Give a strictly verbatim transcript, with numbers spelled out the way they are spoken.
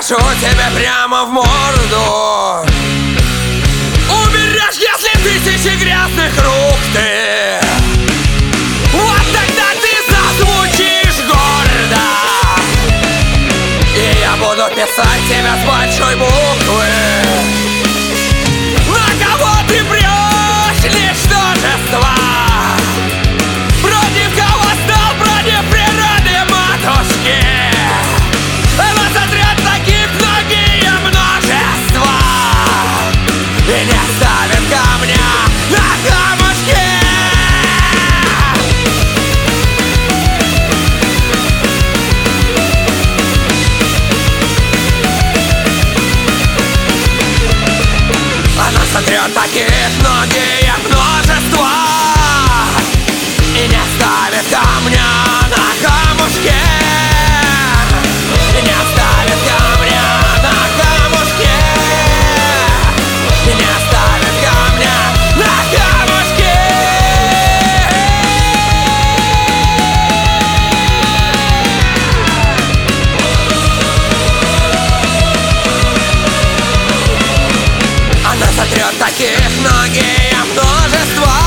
скажу тебе прямо в морду: умрешь, если тысячи грязных рук ты. Вот тогда ты зазвучишь гордо, и я буду писать тебя с большой буквы. На кого ты прешь, ничтожество? Против кого стал, против природы матушки? Она сотрет таких многие множества и не оставит камня на камушке. Она сотрет таких многие множества и не оставит камня на камушке. И не оставит камня на камушке. И не оставит камня на камушке. Она сотрет таких многие множества